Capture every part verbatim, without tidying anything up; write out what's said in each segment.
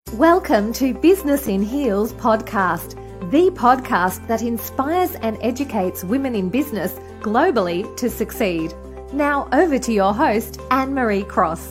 Welcome to Business in Heels podcast, the podcast that inspires and educates women in business globally to succeed. Now over to your host, Anne-Marie Cross.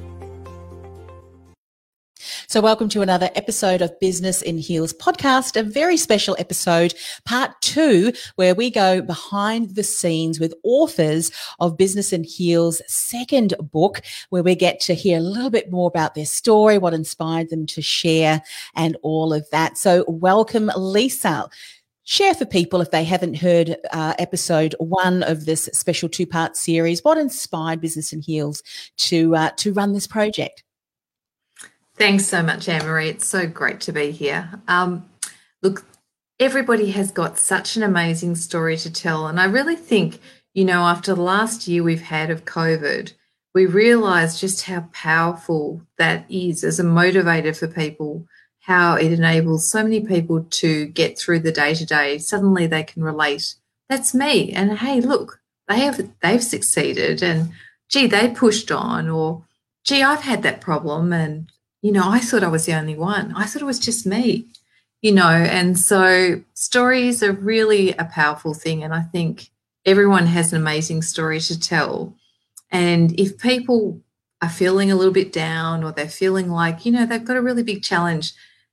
So welcome to another episode of Business in Heels podcast, a very special episode, part two, where we go behind the scenes with authors of Business in Heels' second book, where we get to hear a little bit more about their story, what inspired them to share, and all of that. So welcome, Lisa. Share for people, if they haven't heard uh, episode one of this special two-part series, what inspired Business in Heels to uh, to run this project? Thanks so much, Anne-Marie. It's so great to be here. Um, look, everybody has got such an amazing story to tell. And I really think, you know, after the last year we've had of COVID, we realise just how powerful that is as a motivator for people, how it enables so many people to get through the day-to-day. Suddenly they can relate. That's me. And, hey, look, they have, they've succeeded. And, gee, they pushed on. Or, gee, I've had that problem and, you know, I thought I was the only one. I thought it was just me, you know, and so stories are really a powerful thing. And I think everyone has an amazing story to tell. And if people are feeling a little bit down or they're feeling like, you know, they've got a really big challenge,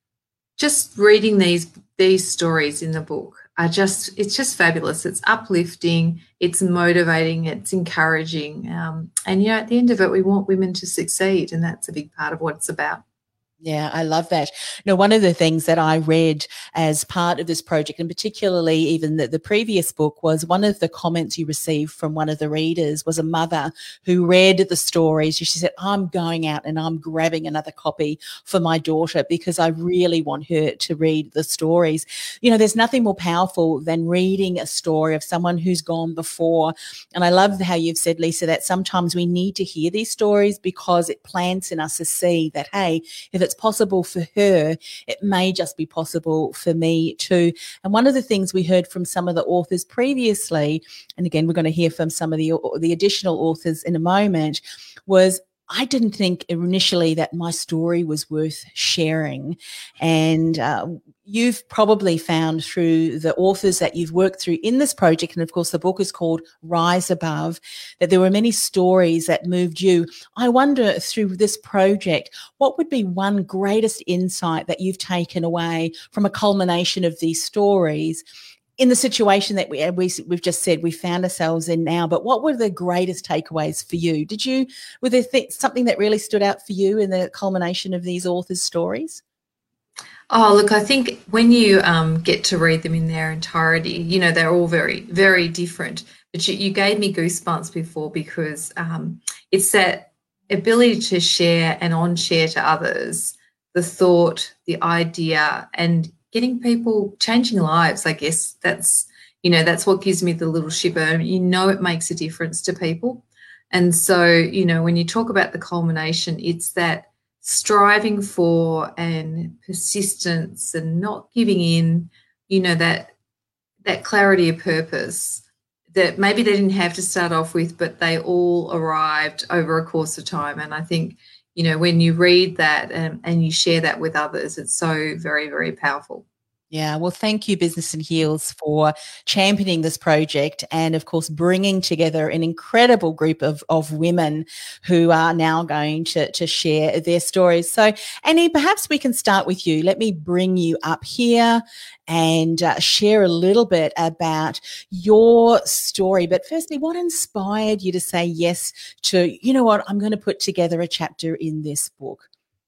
just reading these these stories in the book are just, it's just fabulous. It's uplifting, it's motivating, it's encouraging. Um, and, you know, at the end of it, we want women to succeed, and that's a big part of what it's about. Yeah, I love that. Now, one of the things that I read as part of this project, and particularly even the, the previous book, was one of the comments you received from one of the readers was a mother who read the stories. She said, I'm going out and I'm grabbing another copy for my daughter because I really want her to read the stories. You know, there's nothing more powerful than reading a story of someone who's gone before. And I love how you've said, Lisa, that sometimes we need to hear these stories because it plants in us a seed that, hey, if it's possible for her, it may just be possible for me too. And one of the things we heard from some of the authors previously, and again, we're going to hear from some of the, the additional authors in a moment, was I didn't think initially that my story was worth sharing. And uh, you've probably found through the authors that you've worked through in this project, and of course the book is called Rise Above, that there were many stories that moved you. I wonder through this project, what would be one greatest insight that you've taken away from a culmination of these stories in the situation that we, we, we've just said we found ourselves in now? But what were the greatest takeaways for you? Did you, were there th- something that really stood out for you in the culmination of these authors' stories? Oh, look, I think when you um, get to read them in their entirety, you know, they're all very, very different. But you, you gave me goosebumps before because um, it's that ability to share and on-share to others the thought, the idea, and getting people, changing lives. I guess that's, you know, that's what gives me the little shiver. You know, it makes a difference to people. And so, you know, when you talk about the culmination, it's that striving for and persistence and not giving in, you know, that that clarity of purpose that maybe they didn't have to start off with, but they all arrived over a course of time. And I think, you know, when you read that and, and you share that with others, it's so very, very powerful. Yeah, well, thank you, Business in Heels, for championing this project and, of course, bringing together an incredible group of, of women who are now going to, to share their stories. So, Annie, perhaps we can start with you. Let me bring you up here and uh, share a little bit about your story. But firstly, what inspired you to say yes to, you know what, I'm going to put together a chapter in this book?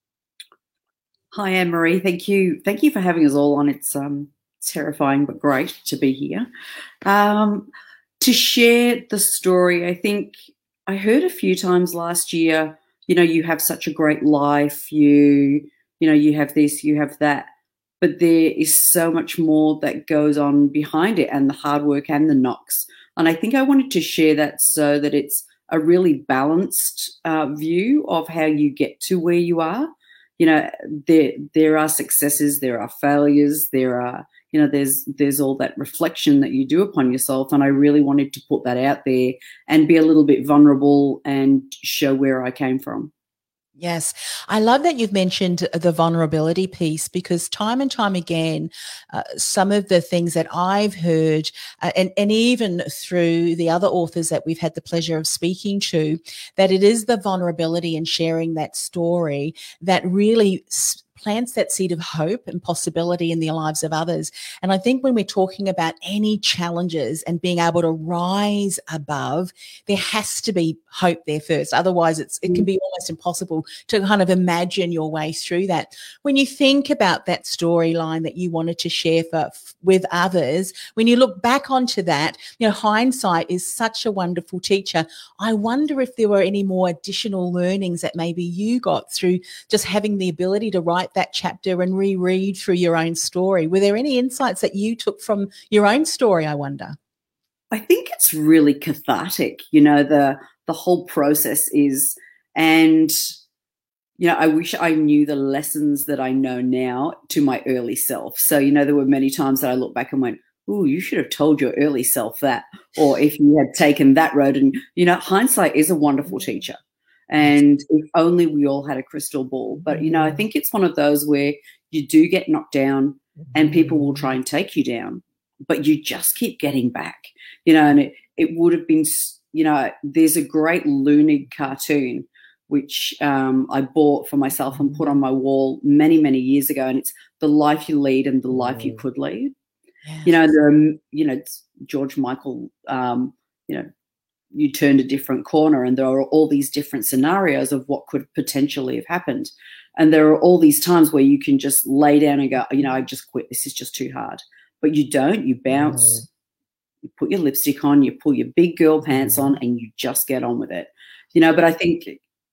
Hi, Anne-Marie. Thank you. Thank you for having us all on. It's um, terrifying but great to be here. Um, to share the story, I think I heard a few times last year, you know, you have such a great life, you, you know, you have this, you have that, but there is so much more that goes on behind it and the hard work and the knocks. And I think I wanted to share that so that it's a really balanced uh, view of how you get to where you are. You know, there there are successes, there are failures, there are, you know, there's there's all that reflection that you do upon yourself. And I really wanted to put that out there and be a little bit vulnerable and show where I came from. Yes. I love that you've mentioned the vulnerability piece, because time and time again, uh, some of the things that I've heard, uh, and, and even through the other authors that we've had the pleasure of speaking to, that it is the vulnerability and sharing that story that really s- plants that seed of hope and possibility in the lives of others. And I think when we're talking about any challenges and being able to rise above, there has to be hope there first. Otherwise, it's it can be almost impossible to kind of imagine your way through that. When you think about that storyline that you wanted to share for, with others, when you look back onto that, you know, hindsight is such a wonderful teacher. I wonder if there were any more additional learnings that maybe you got through just having the ability to write that chapter and reread through your own story. Were there any insights that you took from your own story, I wonder? I think it's really cathartic, you know, the the whole process is, and, you know, I wish I knew the lessons that I know now to my early self. So, you know, there were many times that I look back and went, oh, you should have told your early self that, or if you had taken that road. And, you know, hindsight is a wonderful teacher. And if only we all had a crystal ball. But, you know, I think it's one of those where you do get knocked down and people will try and take you down, but you just keep getting back, you know, and it, it would have been, you know, there's a great Loonig cartoon which um, I bought for myself and put on my wall many, many years ago. And it's The Life You Lead and the Life You Could Lead. Yes. You know, there are, you know, it's George Michael, um, you know, you turned a different corner and there are all these different scenarios of what could potentially have happened. And there are all these times where you can just lay down and go, you know, I just quit. This is just too hard. But you don't. You bounce, mm. you put your lipstick on, you pull your big girl pants on, and you just get on with it. You know, but I think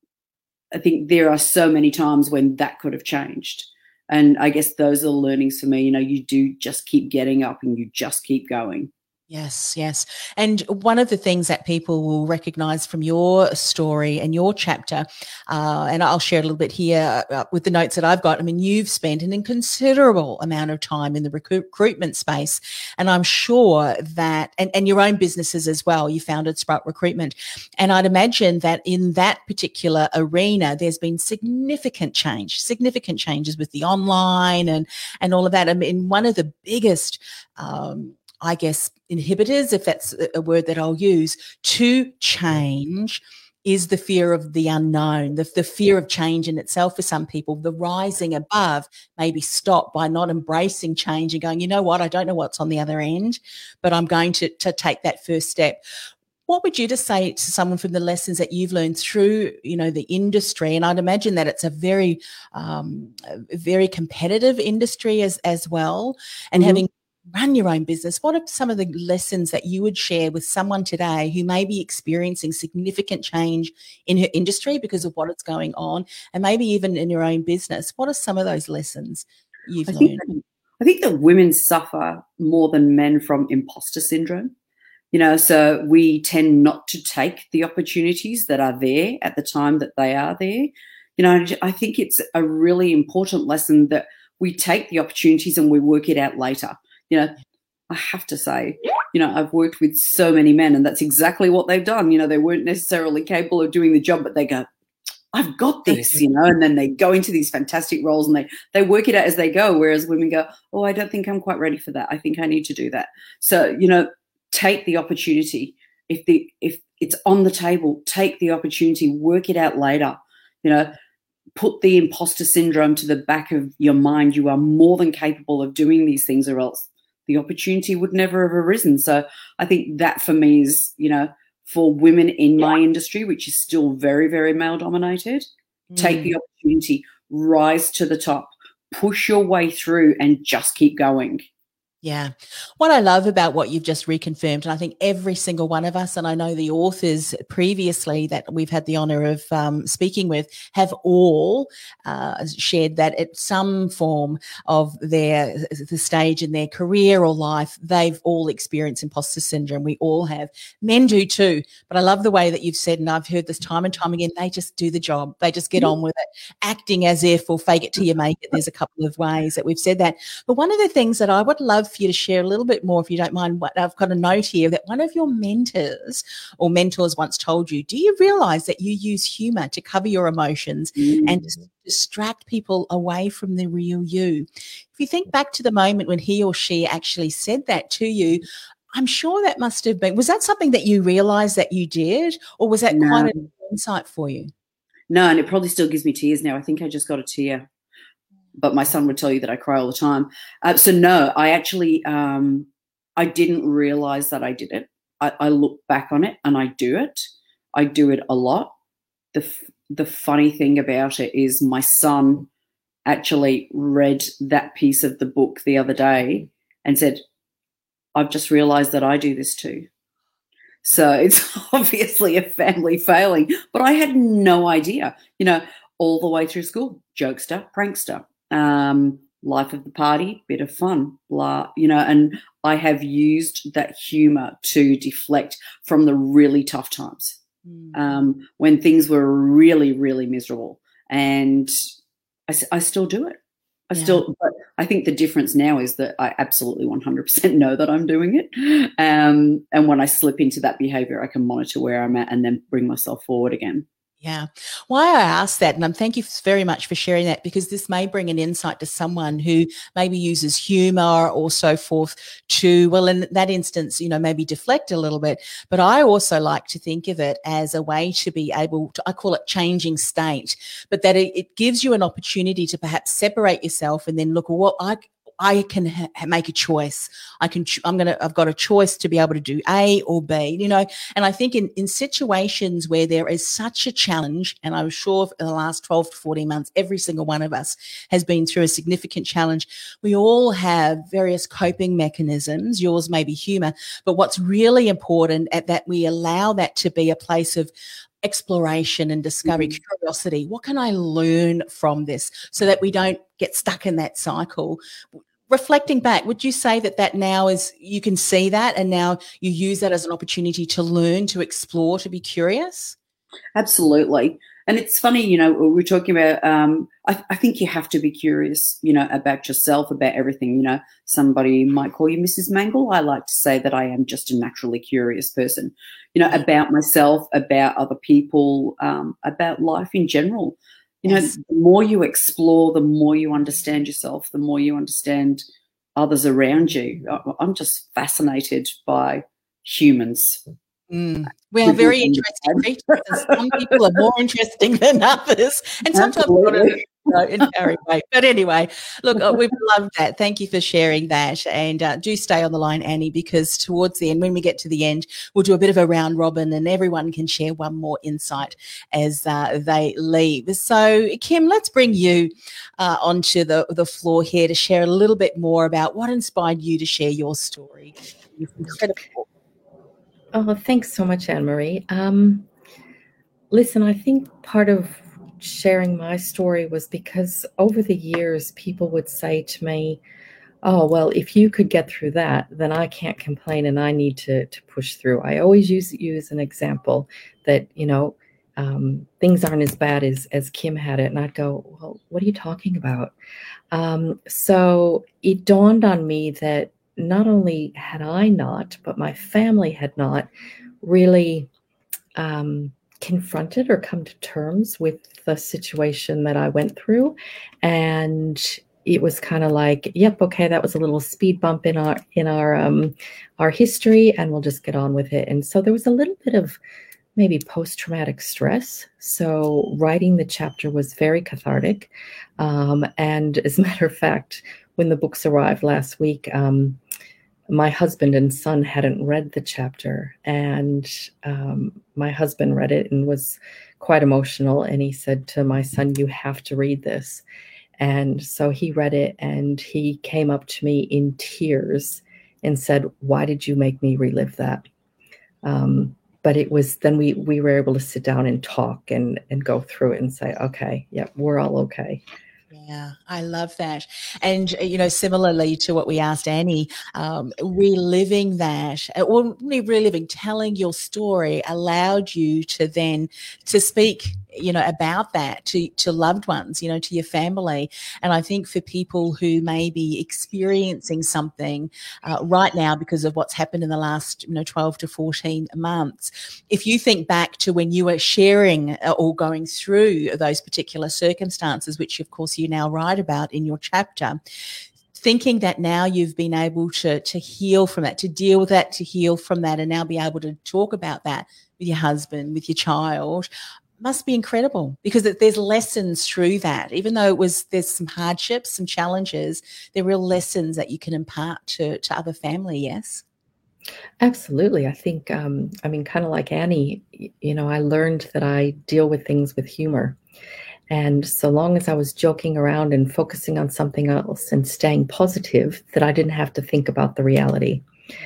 I think there are so many times when that could have changed. And I guess those are the learnings for me. You know, you do just keep getting up and you just keep going. Yes, yes. And one of the things that people will recognise from your story and your chapter, uh, and I'll share a little bit here uh, with the notes that I've got. I mean, you've spent an inconsiderable amount of time in the recruit, recruitment space, and I'm sure that, and, and your own businesses as well, you founded Sprout Recruitment. And I'd imagine that in that particular arena, there's been significant change, significant changes with the online and, and all of that. I mean, one of the biggest um I guess, inhibitors, if that's a word that I'll use, to change is the fear of the unknown, the, the fear of change in itself for some people. The rising above may be stopped by not embracing change and going, you know what, I don't know what's on the other end, but I'm going to, to take that first step. What would you just say to someone from the lessons that you've learned through, you know, the industry? And I'd imagine that it's a very, um, a very competitive industry as, as well. And mm-hmm. having run your own business, what are some of the lessons that you would share with someone today who may be experiencing significant change in her industry because of what is going on, and maybe even in your own business? What are some of those lessons you've I learned? Think, I think that women suffer more than men from imposter syndrome. You know, so we tend not to take the opportunities that are there at the time that they are there. You know, I think it's a really important lesson that we take the opportunities and we work it out later. You know, I have to say, you know, I've worked with so many men and that's exactly what they've done. You know, they weren't necessarily capable of doing the job, but they go, I've got this, you know, and then they go into these fantastic roles and they, they work it out as they go. Whereas women go, oh, I don't think I'm quite ready for that. I think I need to do that. So, you know, take the opportunity. If the, if it's on the table, take the opportunity, work it out later, you know, put the imposter syndrome to the back of your mind. You are more than capable of doing these things, or else the opportunity would never have arisen. So I think that for me is, you know, for women in my industry, which is still very, very male dominated, mm. take the opportunity, rise to the top, push your way through and just keep going. Yeah. What I love about what you've just reconfirmed, and I think every single one of us, and I know the authors previously that we've had the honour of um, speaking with, have all uh, shared that at some form of their the stage in their career or life, they've all experienced imposter syndrome. We all have. Men do too. But I love the way that you've said, and I've heard this time and time again, they just do the job. They just get on with it, acting as if, or fake it till you make it. There's a couple of ways that we've said that. But one of the things that I would love for you to share a little bit more, if you don't mind. What I've got a note here that one of your mentors or mentors once told you, do you realize that you use humor to cover your emotions mm. and to distract people away from the real you? If you think back to the moment when he or she actually said that to you, I'm sure that must have been, was that something that you realized that you did, or was that no. quite an insight for you? No, and it probably still gives me tears now. I think I just got a tear. But my son would tell you that I cry all the time. Uh, so no, I actually, um, I didn't realize that I did it. I, I look back on it and I do it. I do it a lot. The the funny thing about it is my son actually read that piece of the book the other day and said, I've just realized that I do this too. So it's obviously a family failing, but I had no idea, you know, all the way through school, jokester, prankster. Um, life of the party, bit of fun, blah, you know, and I have used that humor to deflect from the really tough times mm. um, when things were really, really miserable. And I, I still do it. I yeah. still, but I think the difference now is that I absolutely one hundred percent know that I'm doing it. Um, and when I slip into that behavior, I can monitor where I'm at and then bring myself forward again. Yeah. Why I asked that, and I'm thank you very much for sharing that, because this may bring an insight to someone who maybe uses humor or so forth to, well, in that instance, you know, maybe deflect a little bit. But I also like to think of it as a way to be able to, I call it changing state, but that it, it gives you an opportunity to perhaps separate yourself and then look, well, I I can ha- make a choice. I can, ch- I'm going to, I've got a choice to be able to do A or B, you know, and I think in, in situations where there is such a challenge, and I'm sure in the last twelve to fourteen months, every single one of us has been through a significant challenge. We all have various coping mechanisms. Yours may be humor, but what's really important at that we allow that to be a place of exploration and discovery, mm-hmm. curiosity. What can I learn from this so that we don't get stuck in that cycle? Reflecting back, would you say that that now is, you can see that and now you use that as an opportunity to learn, to explore, to be curious? Absolutely. And it's funny, you know, we're talking about, um, I, I think you have to be curious, you know, about yourself, about everything. You know, somebody might call you Missus Mangle. I like to say that I am just a naturally curious person, you know, about myself, about other people, um, about life in general. You know, yes. The more you explore, the more you understand yourself, the more you understand others around you. I'm just fascinated by humans. Mm. We are very interesting creatures. Some people are more interesting than others, and sometimes not in a way. But anyway, look, uh, we've loved that. Thank you for sharing that, and uh, do stay on the line, Annie, because towards the end, when we get to the end, we'll do a bit of a round robin, and everyone can share one more insight as uh, they leave. So, Kim, let's bring you uh, onto the the floor here to share a little bit more about what inspired you to share your story. It's incredible. Oh, thanks so much, Anne-Marie. Um, listen, I think part of sharing my story was because over the years, people would say to me, oh, well, if you could get through that, then I can't complain and I need to, to push through. I always use you as an example that, you know, um, things aren't as bad as, as Kim had it. And I'd go, well, what are you talking about? Um, so it dawned on me that not only had I not, but my family had not really um, confronted or come to terms with the situation that I went through. And it was kind of like, yep, okay, that was a little speed bump in our in our um, our history, and we'll just get on with it. And so there was a little bit of maybe post-traumatic stress. So writing the chapter was very cathartic. Um, and as a matter of fact, when the books arrived last week, um, my husband and son hadn't read the chapter, and um, my husband read it and was quite emotional. And he said to my son, you have to read this. And so he read it, and he came up to me in tears and said, why did you make me relive that? Um, but it was, then we, we were able to sit down and talk and, and go through it and say, okay, yeah, we're all okay. Yeah, I love that. And, you know, similarly to what we asked Annie, um, reliving that, or reliving, telling your story allowed you to then to speak you know, about that to, to loved ones, you know, to your family. And I think for people who may be experiencing something uh, right now because of what's happened in the last, you know, twelve to fourteen months, if you think back to when you were sharing or going through those particular circumstances, which of course you now write about in your chapter, thinking that now you've been able to, to heal from that, to deal with that, to heal from that, and now be able to talk about that with your husband, with your child, must be incredible, because there's lessons through that. Even though it was, there's some hardships, some challenges, there are real lessons that you can impart to, to other family, yes? Absolutely. I think, um, I mean, kind of like Annie, you know, I learned that I deal with things with humor. And so long as I was joking around and focusing on something else and staying positive, that I didn't have to think about the reality.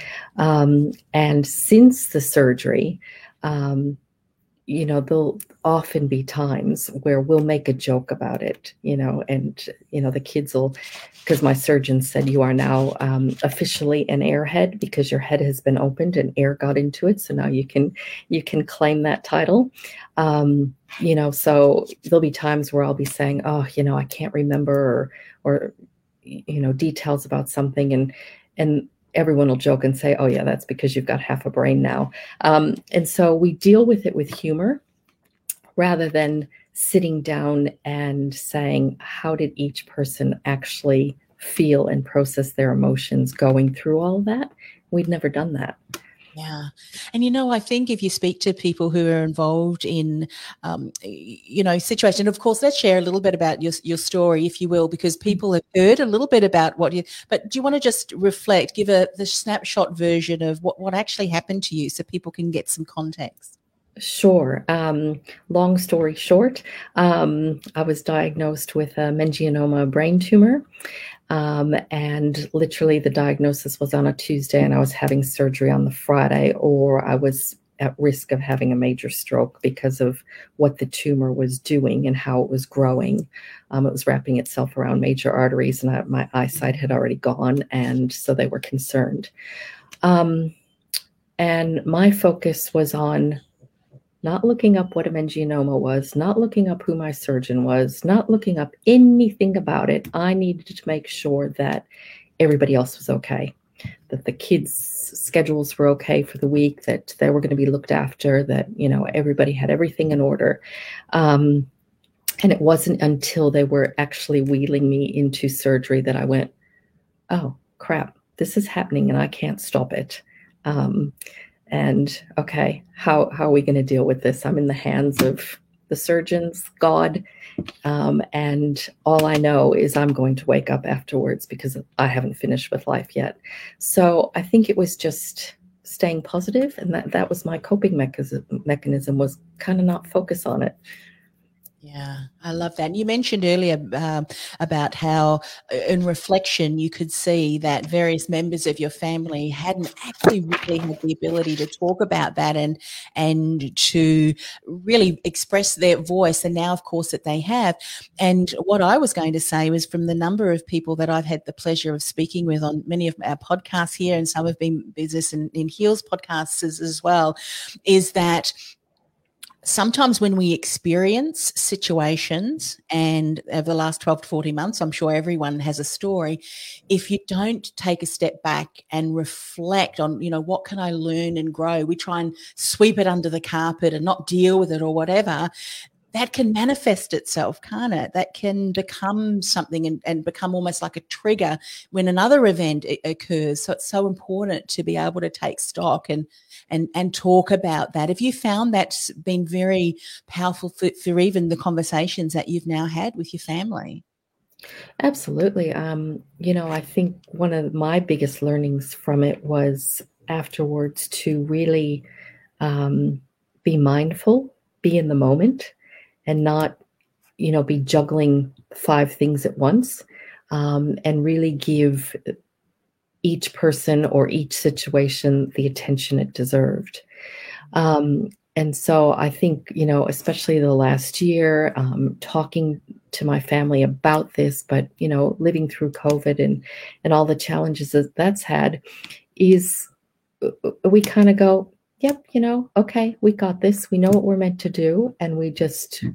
Um, and since the surgery, um, you know, there'll often be times where we'll make a joke about it, you know, and, you know, the kids will, because my surgeon said you are now um, officially an airhead because your head has been opened and air got into it. So now you can, you can claim that title. Um, you know, so there'll be times where I'll be saying, oh, you know, I can't remember or, or, you know, details about something. And, and, everyone will joke and say, oh, yeah, that's because you've got half a brain now. Um, and so we deal with it with humor rather than sitting down and saying, how did each person actually feel and process their emotions going through all of that? We'd never done that. Yeah. And, you know, I think if you speak to people who are involved in, um, you know, situation, of course, let's share a little bit about your, your story, if you will, because people have heard a little bit about what you, but do you want to just reflect, give a the snapshot version of what, what actually happened to you so people can get some context? Sure. Um, long story short, um, I was diagnosed with a meningioma brain tumor. Um, and literally the diagnosis was on a Tuesday and I was having surgery on the Friday, or I was at risk of having a major stroke because of what the tumor was doing and how it was growing. Um, it was wrapping itself around major arteries and I, my eyesight had already gone. And so they were concerned. Um, and my focus was on not looking up what a meningioma was, not looking up who my surgeon was, not looking up anything about it. I needed to make sure that everybody else was okay, that the kids' schedules were okay for the week, that they were going to be looked after, that, you know, everybody had everything in order. Um, and it wasn't until they were actually wheeling me into surgery that I went, oh, crap, this is happening and I can't stop it. Um, And okay, how, how are we going to deal with this? I'm in the hands of the surgeons, God, um, and all I know is I'm going to wake up afterwards because I haven't finished with life yet. So I think it was just staying positive, and that, that was my coping mechanism, mechanism was kind of not focus on it. Yeah, I love that. And you mentioned earlier um, about how in reflection you could see that various members of your family hadn't actually really had the ability to talk about that and and to really express their voice. And now, of course, that they have. And what I was going to say was from the number of people that I've had the pleasure of speaking with on many of our podcasts here, and some have been Business in, in Heels podcasts as, as well, is that sometimes when we experience situations, and over the last twelve to forty months, I'm sure everyone has a story, if you don't take a step back and reflect on, you know, what can I learn and grow? We try and sweep it under the carpet and not deal with it or whatever. That can manifest itself, can't it? That can become something and, and become almost like a trigger when another event occurs. So it's so important to be able to take stock and and and talk about that. Have you found that's been very powerful for, for even the conversations that you've now had with your family? Absolutely. Um, you know, I think one of my biggest learnings from it was afterwards to really um, be mindful, be in the moment, and not, you know, be juggling five things at once, um, and really give each person or each situation the attention it deserved. Um, and so I think, you know, especially the last year, um, talking to my family about this, but, you know, living through COVID and, and all the challenges that that's had, is we kind of go, yep, you know, okay, we got this. We know what we're meant to do. And we just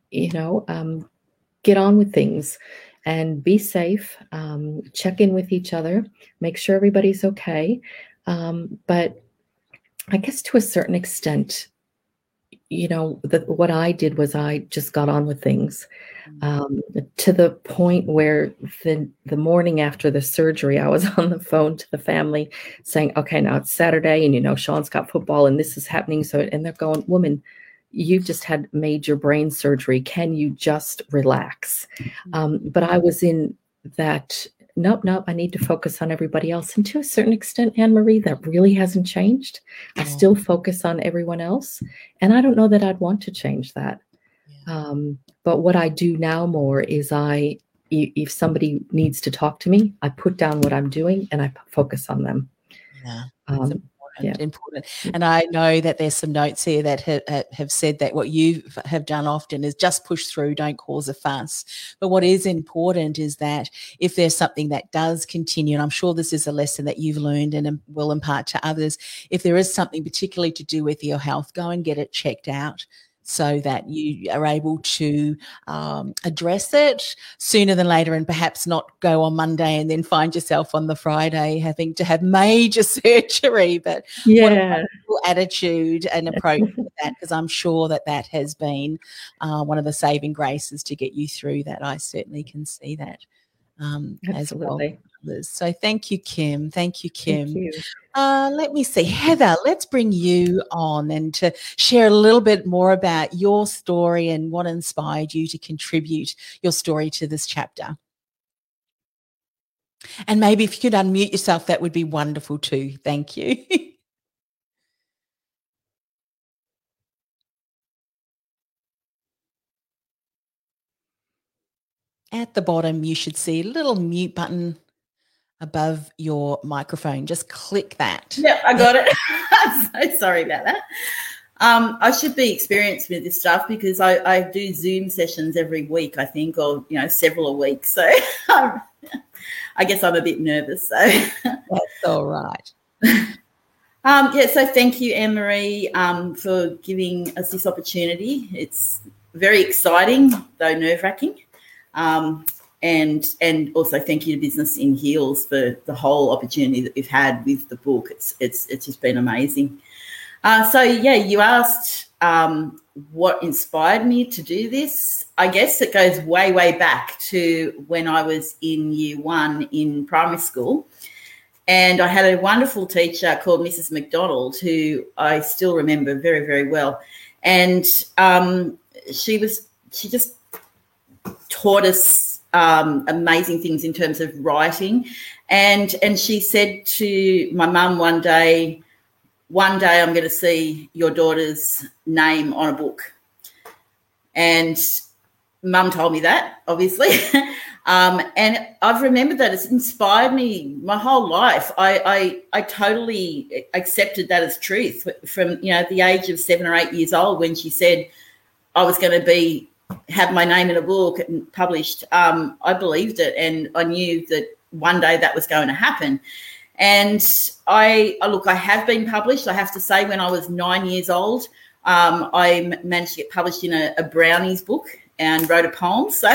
you know, um, get on with things and be safe, um, check in with each other, make sure everybody's okay. Um, but I guess to a certain extent, you know, the, what I did was I just got on with things, um, to the point where the, the morning after the surgery, I was on the phone to the family saying, okay, now it's Saturday and, you know, Sean's got football and this is happening. So, and they're going, woman, you've just had major brain surgery. Can you just relax? Um, but I was in that, nope, nope, I need to focus on everybody else. And to a certain extent, Anne-Marie, that really hasn't changed. I still focus on everyone else. And I don't know that I'd want to change that. Um, but what I do now more is I, if somebody needs to talk to me, I put down what I'm doing and I focus on them. Yeah. Um, Yeah. Important. And I know that there's some notes here that have, have said that what you have done often is just push through, don't cause a fuss. But what is important is that if there's something that does continue, and I'm sure this is a lesson that you've learned and will impart to others, if there is something particularly to do with your health, go and get it checked out, so that you are able to um, address it sooner than later, and perhaps not go on Monday and then find yourself on the Friday having to have major surgery. But yeah. What a wonderful attitude and approach to that, because I'm sure that that has been uh, one of the saving graces to get you through that. I certainly can see that um, as well. So thank you, Kim. Thank you, Kim. Thank you. Uh, let me see. Heather, let's bring you on and to share a little bit more about your story and what inspired you to contribute your story to this chapter. And maybe if you could unmute yourself, that would be wonderful too. Thank you. At the bottom, you should see a little mute button above your microphone. Just click that. Yeah, I got it. I'm so sorry about that. Um, I should be experienced with this stuff because I, I do Zoom sessions every week, I think, or, you know, several a week. So um, I guess I'm a bit nervous. So that's all right. um, yeah, so thank you, Anne-Marie, um, for giving us this opportunity. It's very exciting, though nerve-wracking. Um, and and also thank you to Business in Heels for the whole opportunity that we've had with the book. It's it's it's just been amazing. Uh, so, yeah, you asked um, what inspired me to do this. I guess it goes way, way back to when I was in year one in primary school. And I had a wonderful teacher called Missus McDonald, who I still remember very, very well. And um, she was she just taught us um, amazing things in terms of writing. And, and she said to my mum one day, one day I'm going to see your daughter's name on a book. And mum told me that, obviously. um, and I've remembered that. It's inspired me my whole life. I, I I totally accepted that as truth from, you know, the age of seven or eight years old when she said I was going to be have my name in a book and published. Um, I believed it, and I knew that one day that was going to happen. And I, I look, I have been published. I have to say, when I was nine years old, um, I managed to get published in a, a Brownies book and wrote a poem. So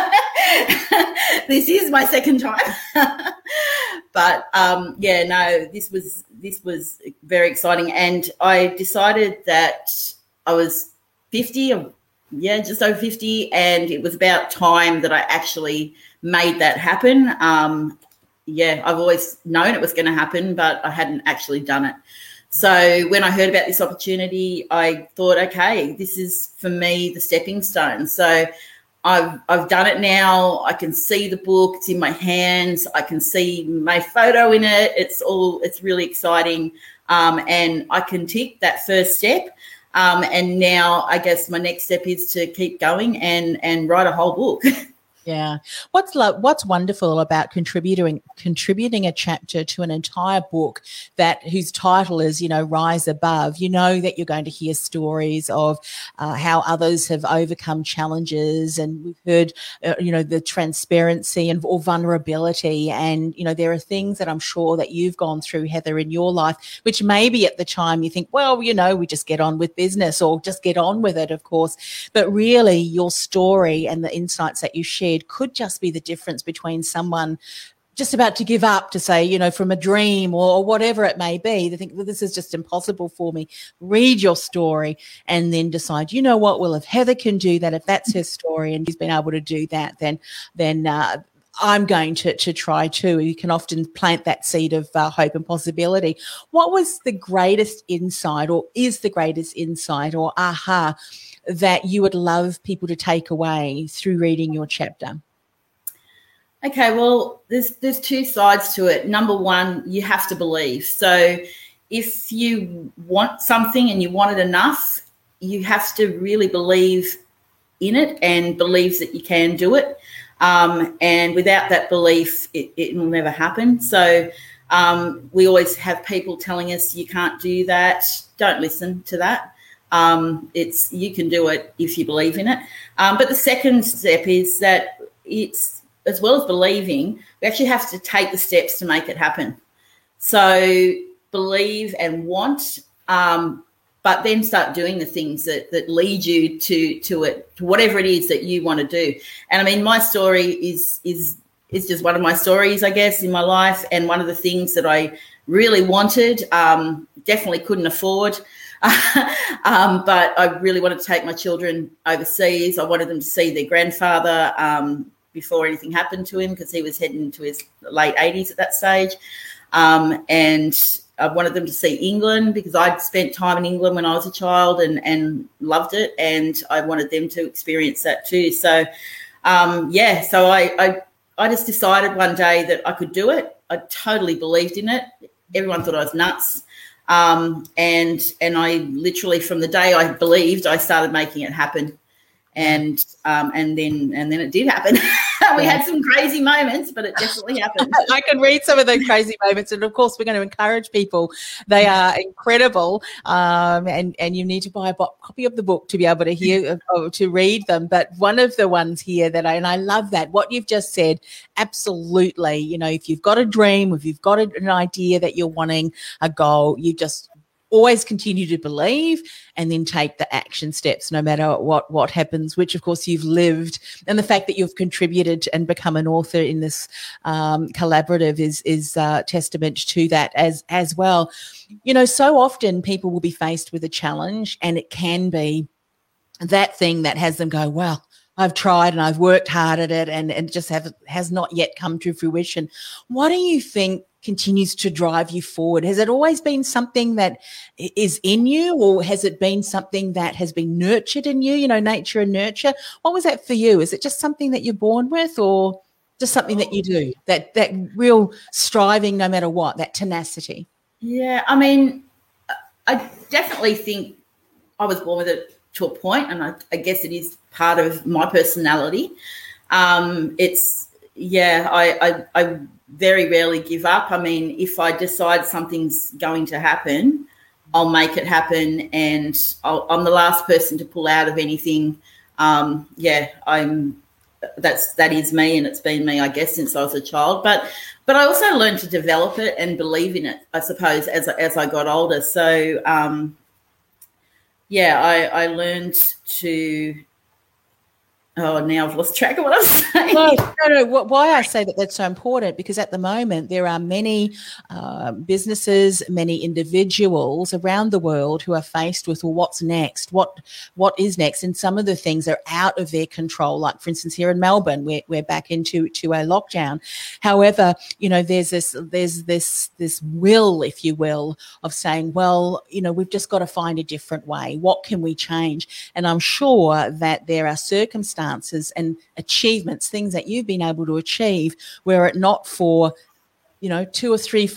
this is my second time. But um, yeah, no, this was this was very exciting. And I decided that I was fifty, yeah, just over fifty, and it was about time that I actually made that happen. Um, yeah, I've always known it was going to happen, but I hadn't actually done it. So when I heard about this opportunity, I thought, okay, this is for me the stepping stone. So I've I've done it now. I can see the book. It's in my hands. I can see my photo in it. It's all. It's really exciting, um, and I can tick that first step. Um, and now I guess my next step is to keep going and and write a whole book. Yeah. What's lo- what's wonderful about contributing contributing a chapter to an entire book that whose title is, you know, Rise Above, you know that you're going to hear stories of uh, how others have overcome challenges, and we've heard, uh, you know, the transparency and or vulnerability, and, you know, there are things that I'm sure that you've gone through, Heather, in your life, which maybe at the time you think, well, you know, we just get on with business or just get on with it, of course, but really your story and the insights that you shared could just be the difference between someone just about to give up, to say, you know, from a dream or whatever it may be. They think, well, this is just impossible for me. Read your story and then decide, you know what, well, if Heather can do that, if that's her story and she's been able to do that, then then uh, I'm going to to try too. You can often plant that seed of uh, hope and possibility. What was the greatest insight, or is the greatest insight or aha that you would love people to take away through reading your chapter? Okay, well, there's there's two sides to it. Number one, you have to believe. So if you want something and you want it enough, you have to really believe in it and believe that you can do it. Um, and without that belief, it, it will never happen. So um, we always have people telling us you can't do that. Don't listen to that. Um, it's you can do it if you believe in it. Um, but the second step is that it's, as well as believing, we actually have to take the steps to make it happen. So believe and want, um, but then start doing the things that, that lead you to to it, to whatever it is that you want to do. And I mean, my story is is is just one of my stories, I guess, in my life, and one of the things that I really wanted, um, definitely couldn't afford. um, but I really wanted to take my children overseas. I wanted them to see their grandfather um, before anything happened to him, because he was heading into his late eighties at that stage. Um, and I wanted them to see England, because I'd spent time in England when I was a child and, and loved it. And I wanted them to experience that too. So, um, yeah, so I, I, I just decided one day that I could do it. I totally believed in it. Everyone thought I was nuts. Um, and and I literally, from the day I believed, I started making it happen. And um, and then and then it did happen. We had some crazy moments, but it definitely happened. I can read some of those crazy moments, and of course, we're going to encourage people. They are incredible, um, and and you need to buy a bo- copy of the book to be able to hear uh, to read them. But one of the ones here that I and I love that what you've just said. Absolutely, you know, if you've got a dream, if you've got an idea that you're wanting, a goal, you just always continue to believe and then take the action steps no matter what what happens, which of course you've lived. And the fact that you've contributed and become an author in this um, collaborative is is uh, testament to that as as well. You know, so often people will be faced with a challenge, and it can be that thing that has them go, well, I've tried and I've worked hard at it, and, and just have has not yet come to fruition. What do you think continues to drive you forward? Has it always been something that is in you, or has it been something that has been nurtured in you, you know, nature and nurture? What was that for you? Is it just something that you're born with, or just something that you do, that that real striving no matter what, that tenacity? Yeah, I mean, I definitely think I was born with it to a point, and I, I guess it is part of my personality. Um, it's, yeah, I, I, I very rarely give up. I mean, if I decide something's going to happen, I'll make it happen, and I'll, I'm the last person to pull out of anything. Um, yeah, I'm. That's that is me, and it's been me, I guess, since I was a child. But but I also learned to develop it and believe in it, I suppose, as as I got older. So um, yeah, I, I learned to. Oh, now I've lost track of what I'm saying. No, no, no. Why I say that that's so important, because at the moment there are many uh, businesses, many individuals around the world who are faced with, well, what's next? What what is next? And some of the things are out of their control. Like, for instance, here in Melbourne, we're we're back into to a lockdown. However, you know, there's this there's this this will, if you will, of saying, well, you know, we've just got to find a different way. What can we change? And I'm sure that there are circumstances and achievements, things that you've been able to achieve, were it not for, you know, two or three, five,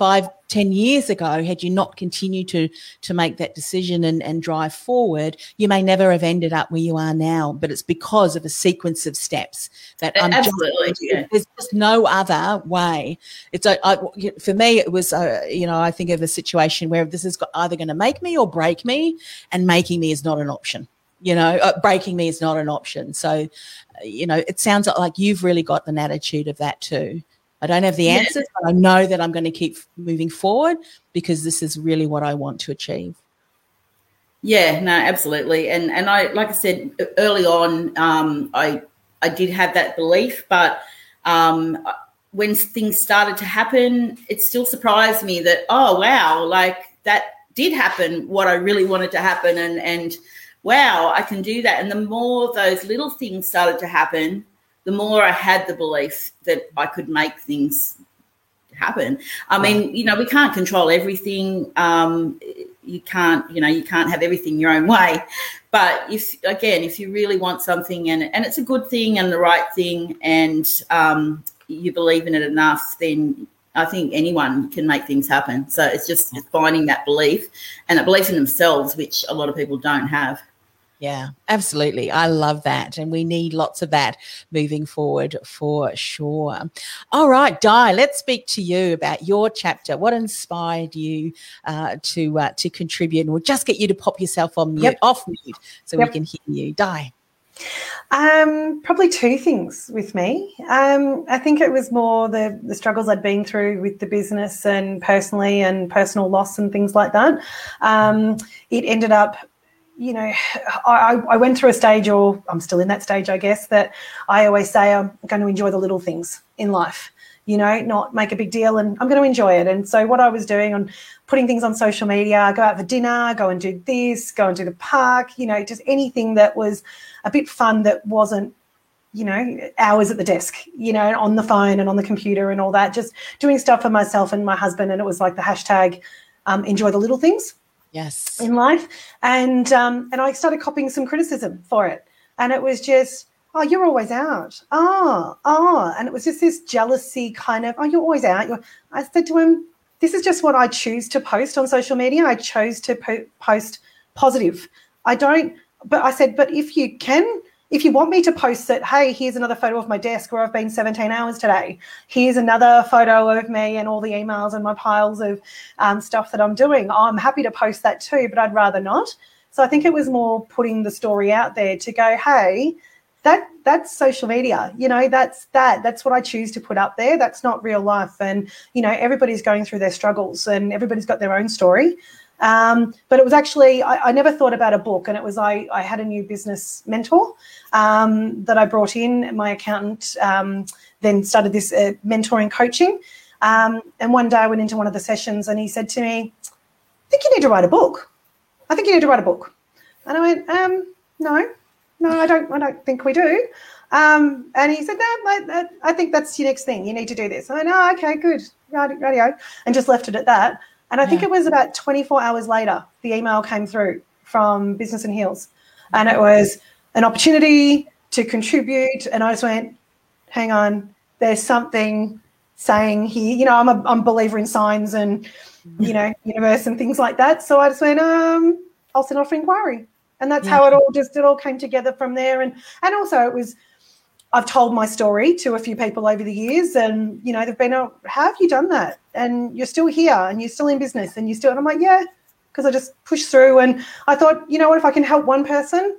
ten years ago, had you not continued to to make that decision and, and drive forward, you may never have ended up where you are now. But it's because of a sequence of steps that I'm Absolutely, just, yeah. there's just no other way. It's a, I, for me, it was, uh, you know, I think of a situation where this is either going to make me or break me, and making me is not an option. You know, uh, breaking me is not an option. So, uh, you know, it sounds like you've really got an attitude of that too. I don't have the Yeah. answers, but I know that I'm going to keep moving forward because this is really what I want to achieve. Yeah, no, absolutely. And and I, like I said early on, um, I I did have that belief, but um, when things started to happen, it still surprised me that, oh, wow, like that did happen, what I really wanted to happen. And, and wow, I can do that. And the more those little things started to happen, the more I had the belief that I could make things happen. I mean, you know, we can't control everything. Um, you can't, you know, you can't have everything your own way. But if, again, if you really want something and, and it's a good thing and the right thing and um, you believe in it enough, then I think anyone can make things happen. So it's just finding that belief and that belief in themselves, which a lot of people don't have. Yeah, absolutely. I love that. And we need lots of that moving forward for sure. All right, Di, let's speak to you about your chapter. What inspired you uh, to uh, to contribute? And we'll just get you to pop yourself on mute, Yep. off mute so Yep. we can hear you. Di. Um, probably two things with me. Um, I think it was more the, the struggles I'd been through with the business and personally and personal loss and things like that. Um, it ended up, you know, I, I went through a stage, or I'm still in that stage, I guess, that I always say I'm going to enjoy the little things in life, you know, not make a big deal, and I'm going to enjoy it. And so what I was doing on putting things on social media, go out for dinner, go and do this, go and do the park, you know, just anything that was a bit fun that wasn't, you know, hours at the desk, you know, on the phone and on the computer and all that, just doing stuff for myself and my husband. And it was like the hashtag um, enjoy the little things. Yes. In life. And um, and I started copying some criticism for it. And it was just, oh, you're always out. Oh, oh. And it was just this jealousy kind of, oh, you're always out. You're, I said to him, this is just what I choose to post on social media. I chose to po- post positive. I don't, but I said, but if you can, if you want me to post that, hey, here's another photo of my desk where I've been seventeen hours today. Here's another photo of me and all the emails and my piles of um, stuff that I'm doing. I'm happy to post that too, but I'd rather not. So I think it was more putting the story out there to go, hey, that that's social media. You know, that's that. That's what I choose to put up there. That's not real life. And, you know, everybody's going through their struggles and everybody's got their own story. Um, but it was actually, I, I never thought about a book, and it was, I, I had a new business mentor um, that I brought in. My accountant um, then started this uh, mentoring coaching. Um, and one day I went into one of the sessions and he said to me, I think you need to write a book. I think you need to write a book. And I went, um, no, no, I don't, I don't think we do. Um, and he said, no, I, I think that's your next thing. You need to do this. I went, oh, okay, good. Radio. And just left it at that. And I think Yeah. it was about twenty-four hours later, the email came through from Business in Heels. And it was an opportunity to contribute. And I just went, hang on, there's something saying here. You know, I'm a, I'm a believer in signs and, you know, universe and things like that. So I just went, um, I'll send off for inquiry. And that's Yeah. how it all just, it all came together from there. And, and also it was, I've told my story to a few people over the years and, you know, they've been, oh, how have you done that? And you're still here and you're still in business and you still, and I'm like, yeah, because I just pushed through. And I thought, you know what, if I can help one person,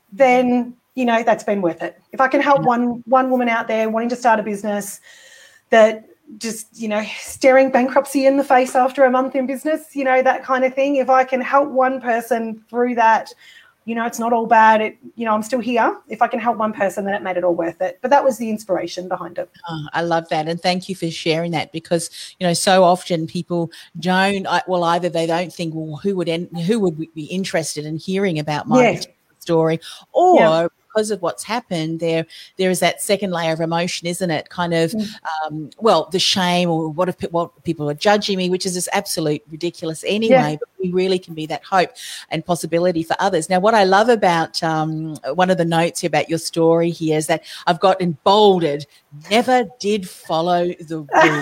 then, you know, that's been worth it. If I can help one, one woman out there wanting to start a business that just, you know, staring bankruptcy in the face after a month in business, you know, that kind of thing. If I can help one person through that, you know, it's not all bad. It, you know, I'm still here. If I can help one person, then it made it all worth it. But that was the inspiration behind it. Oh, I love that. And thank you for sharing that, because, you know, so often people don't, well, either they don't think, well, who would, en- who would be interested in hearing about my Yeah. particular story, or Yeah. because of what's happened, there there is that second layer of emotion, isn't it? Kind of, Mm. um, well, the shame, or what if what people are judging me, which is just absolute ridiculous anyway. Yeah. But we really can be that hope and possibility for others. Now, what I love about um, one of the notes here about your story here is that I've got in bolded, never did follow the rules.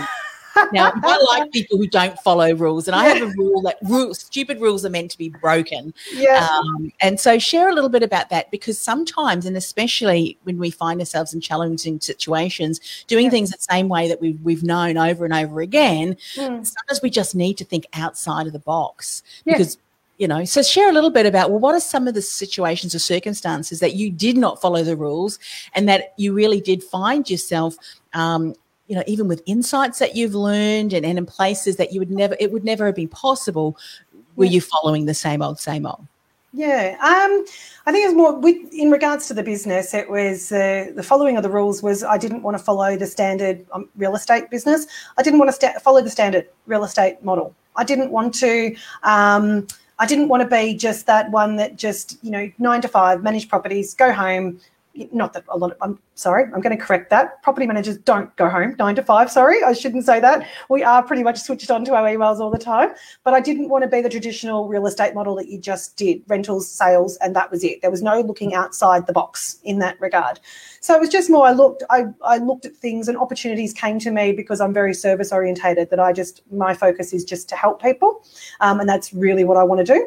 Now, I like people who don't follow rules, and I have a rule that rules, stupid rules are meant to be broken. Yeah. Um, and so share a little bit about that, because sometimes, and especially when we find ourselves in challenging situations, doing Yeah. things the same way that we've, we've known over and over again, Mm. sometimes we just need to think outside of the box. Yeah. Because, you know, so share a little bit about, well, what are some of the situations or circumstances that you did not follow the rules and that you really did find yourself, um, you know, even with insights that you've learned and, and in places that you would never, it would never have been possible, were Yeah. you following the same old, same old? Yeah, um, I think it was more with, in regards to the business. It was uh, the following of the rules was I didn't want to follow the standard um, real estate business. I didn't want to sta- follow the standard real estate model. I didn't want to. Um, I didn't want to be just that one that just, you know, nine to five, manage properties, go home. Not that a lot of, I'm sorry, I'm going to correct that. Property managers don't go home nine to five. Sorry, I shouldn't say that. We are pretty much switched on to our emails all the time. But I didn't want to be the traditional real estate model that you just did, rentals, sales, and that was it. There was no looking outside the box in that regard. So it was just more, I looked, I, I looked at things and opportunities came to me because I'm very service orientated, that I just, my focus is just to help people. Um, and that's really what I want to do.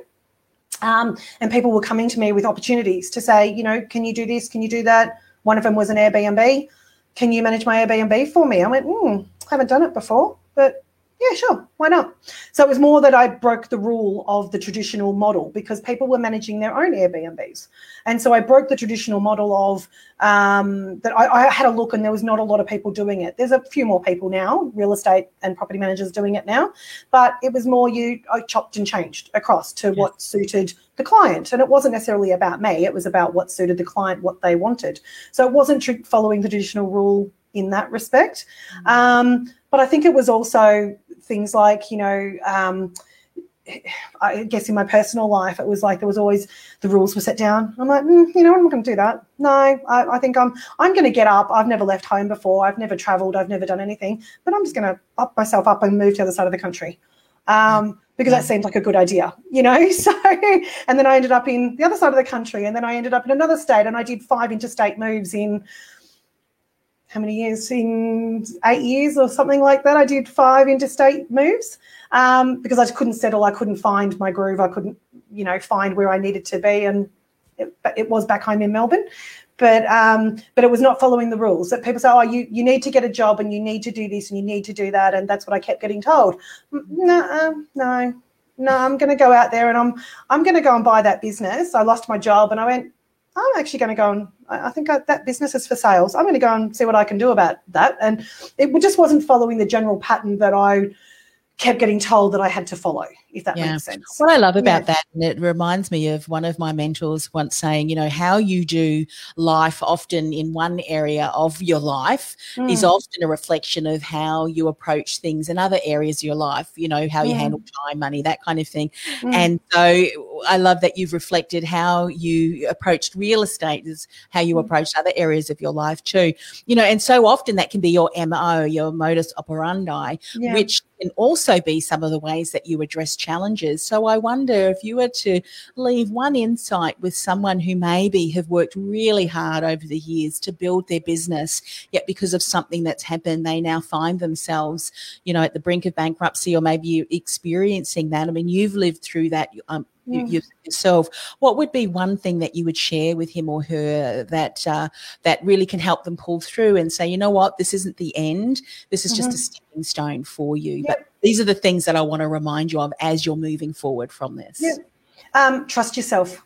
Um, and people were coming to me with opportunities to say, you know, can you do this? Can you do that? One of them was an Airbnb. Can you manage my Airbnb for me? I went, hmm, haven't done it before, but yeah, sure, why not? So it was more that I broke the rule of the traditional model because people were managing their own Airbnbs. And so I broke the traditional model of um, that I, I had a look and there was not a lot of people doing it. There's a few more people now, real estate and property managers doing it now, but it was more you I chopped and changed across to Yes. what suited the client. And it wasn't necessarily about me. It was about what suited the client, what they wanted. So it wasn't tr- following the traditional rule in that respect. Mm-hmm. Um, but I think it was also things like, you know, um, I guess in my personal life, it was like there was always the rules were set down. I'm like, mm, you know, I'm not going to do that. No, I, I think I'm I'm going to get up. I've never left home before. I've never travelled. I've never done anything. But I'm just going to up myself up and move to the other side of the country um, because yeah. that seemed like a good idea, you know. So, and then I ended up in the other side of the country, and then I ended up in another state, and I did five interstate moves in. How many years? In eight years or something like that. I did five interstate moves um, because I just couldn't settle. I couldn't find my groove. I couldn't, you know, find where I needed to be. And it, it was back home in Melbourne. But um, but it was not following the rules. That people say, oh, you, you need to get a job and you need to do this and you need to do that. And that's what I kept getting told. No, no, no, I'm going to go out there and I'm I'm going to go and buy that business. I lost my job and I went, I'm actually going to go and I think I, that business is for sales. I'm going to go and see what I can do about that. And it just wasn't following the general pattern that I kept getting told that I had to follow, if that yeah. makes sense. What I love about yeah. that, and it reminds me of one of my mentors once saying, you know, how you do life often in one area of your life mm. is often a reflection of how you approach things in other areas of your life, you know, how you mm. handle time, money, that kind of thing. Mm. And so I love that you've reflected how you approached real estate is how you mm. approached other areas of your life too, you know, and so often that can be your M O, your modus operandi, yeah. which can also be some of the ways that you address challenges. So I wonder if you were to leave one insight with someone who maybe have worked really hard over the years to build their business, yet because of something that's happened, they now find themselves, you know, at the brink of bankruptcy or maybe you experiencing that. I mean, you've lived through that um, mm. you, yourself. What would be one thing that you would share with him or her that uh, that really can help them pull through and say, you know what, this isn't the end. This is mm-hmm. just a stepping stone for you. Yep. But these are the things that I want to remind you of as you're moving forward from this. Yeah. Um, trust yourself.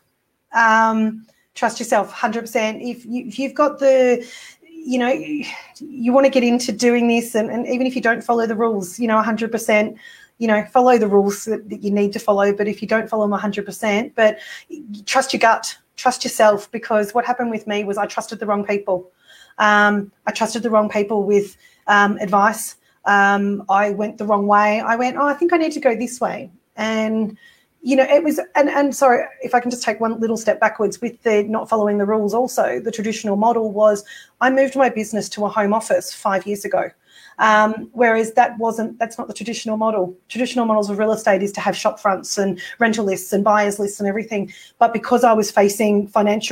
Um, trust yourself one hundred percent. If, you, if you've got the, you know, you, you want to get into doing this and, and even if you don't follow the rules, you know, one hundred percent, you know, follow the rules that, that you need to follow. But if you don't follow them one hundred percent, but trust your gut, trust yourself, because what happened with me was I trusted the wrong people. Um, I trusted the wrong people with um, advice. Um, I went the wrong way. I went, oh, I think I need to go this way. And, you know, it was, and, and sorry, if I can just take one little step backwards with the not following the rules also, the traditional model was I moved my business to a home office five years ago. Um, whereas that wasn't, that's not the traditional model. Traditional models of real estate is to have shop fronts and rental lists and buyers lists and everything. But because I was facing financial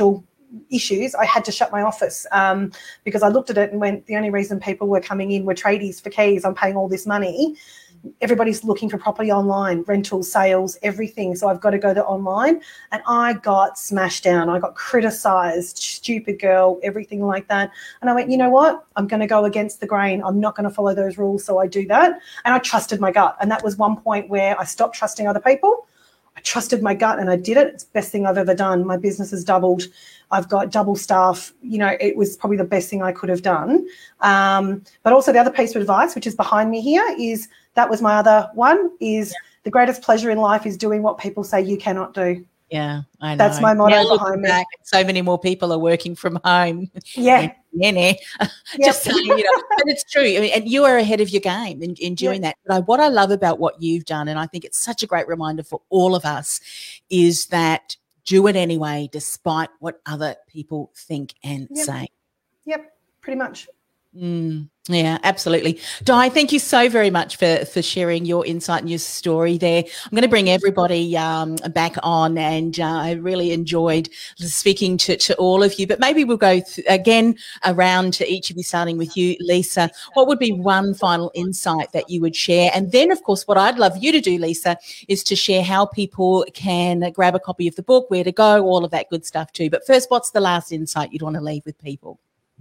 issues, I had to shut my office um, because I looked at it and went, the only reason people were coming in were tradies for keys. I'm paying all this money. Everybody's looking for property online, rentals, sales, everything. So I've got to go to online. And I got smashed down. I got criticised, stupid girl, everything like that. And I went, you know what? I'm going to go against the grain. I'm not going to follow those rules. So I do that. And I trusted my gut. And that was one point where I stopped trusting other people. I trusted my gut and I did it. It's the best thing I've ever done. My business has doubled. I've got double staff. You know, it was probably the best thing I could have done. Um, but also the other piece of advice, which is behind me here, is that was my other one, is yeah. the greatest pleasure in life is doing what people say you cannot do. Yeah, I know. That's my motto now behind me. Back, so many more people are working from home. Yeah. Yeah, just saying, you know, but it's true. I mean, and you are ahead of your game in, in doing yeah. that. But I, what I love about what you've done, and I think it's such a great reminder for all of us, is that do it anyway, despite what other people think and yep. say. Yep, pretty much. Mm, yeah, absolutely. Di, thank you so very much for, for sharing your insight and your story there. I'm going to bring everybody um, back on, and uh, I really enjoyed speaking to, to all of you. But maybe we'll go th- again around to each of you, starting with you, Lisa. What would be one final insight that you would share? And then, of course, what I'd love you to do, Lisa, is to share how people can grab a copy of the book, where to go, all of that good stuff too. But first, what's the last insight you'd want to leave with people?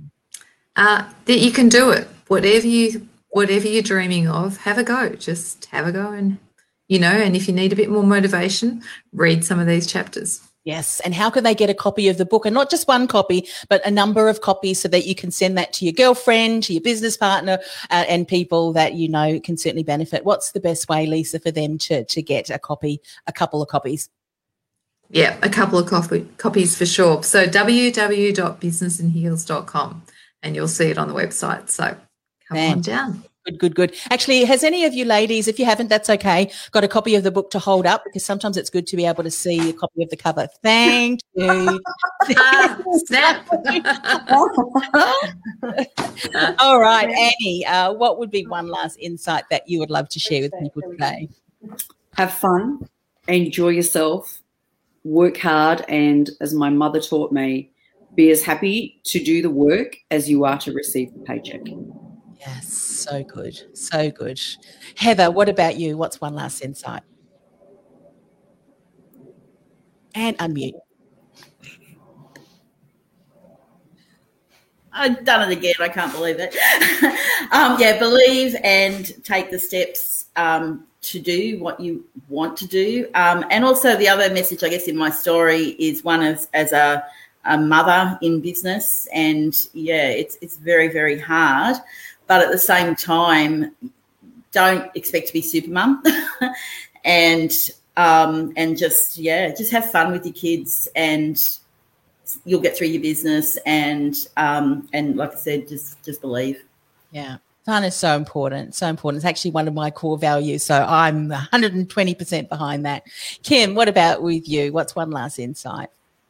Uh, that you can do it. Whatever you, whatever you're dreaming of, have a go. Just have a go, and you know. And if you need a bit more motivation, read some of these chapters. Yes, and how can they get a copy of the book, and not just one copy, but a number of copies, so that you can send that to your girlfriend, to your business partner, uh, and people that you know can certainly benefit? What's the best way, Lisa, for them to to get a copy, a couple of copies? Yeah, a couple of copy, copies for sure. So w w w dot business in heels dot com. And you'll see it on the website. So come Man. on down. Good, good, good. Actually, has any of you ladies, if you haven't, that's okay, got a copy of the book to hold up? Because sometimes it's good to be able to see a copy of the cover. Thank you. ah, snap. All right, Annie, uh, what would be one last insight that you would love to share with people today? Have fun, enjoy yourself, work hard, and as my mother taught me, be as happy to do the work as you are to receive the paycheck. Yes, so good, so good. Heather, what about you? What's one last insight? And unmute. I've done it again. I can't believe it. um, yeah, believe and take the steps um, to do what you want to do. Um, and also the other message, I guess, in my story is one as, as a a mother in business, and yeah, it's it's very, very hard, but at the same time, don't expect to be super mum and um and just yeah just have fun with your kids, and you'll get through your business, and um and like I said, just just believe. Yeah, fun is so important, so important. It's actually one of my core values, so I'm one hundred twenty percent behind that. Kim, what about with you? What's one last insight?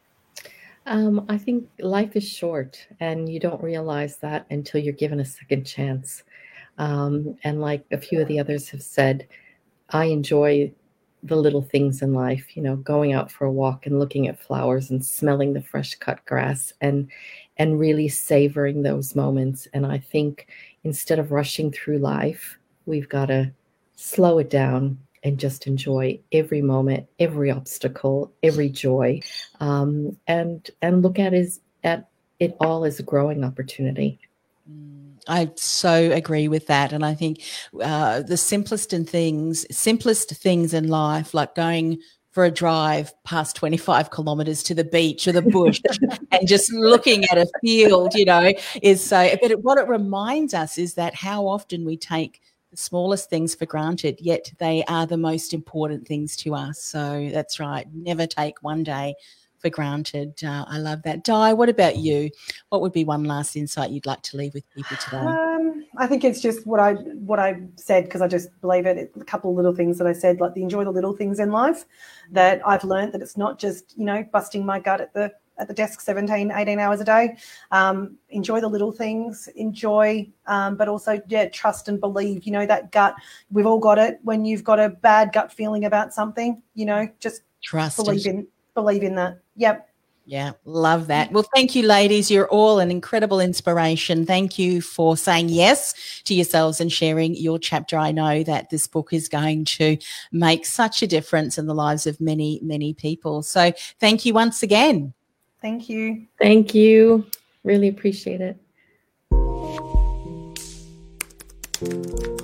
Um, I think life is short, and you don't realize that until you're given a second chance. Um, and like a few of the others have said, I enjoy the little things in life, you know, going out for a walk and looking at flowers and smelling the fresh cut grass, and and really savoring those moments. And I think instead of rushing through life, we've got to slow it down and just enjoy every moment, every obstacle, every joy, um, and and look at is at it all as a growing opportunity. I so agree with that, and I think uh, the simplest in things, simplest things in life, like going for a drive past twenty-five kilometres to the beach or the bush, and just looking at a field, you know, is so. But it, what it reminds us is that how often we take the smallest things for granted, yet they are the most important things to us. So that's right. Never take one day for granted. Uh, I love that. Di, what about you? What would be one last insight you'd like to leave with people today? Um, I think it's just what I what I said, because I just believe it. A couple of little things that I said, like the enjoy the little things in life, that I've learned that it's not just, you know, busting my gut at the at the desk seventeen, eighteen hours a day. Um, enjoy the little things, enjoy, um, but also, yeah, trust and believe, you know, that gut. We've all got it. When you've got a bad gut feeling about something, you know, just trust believe it. in, believe in that. Yep. Yeah, love that. Well, thank you, ladies. You're all an incredible inspiration. Thank you for saying yes to yourselves and sharing your chapter. I know that this book is going to make such a difference in the lives of many, many people. So thank you once again. Thank you. Thank you. Really appreciate it.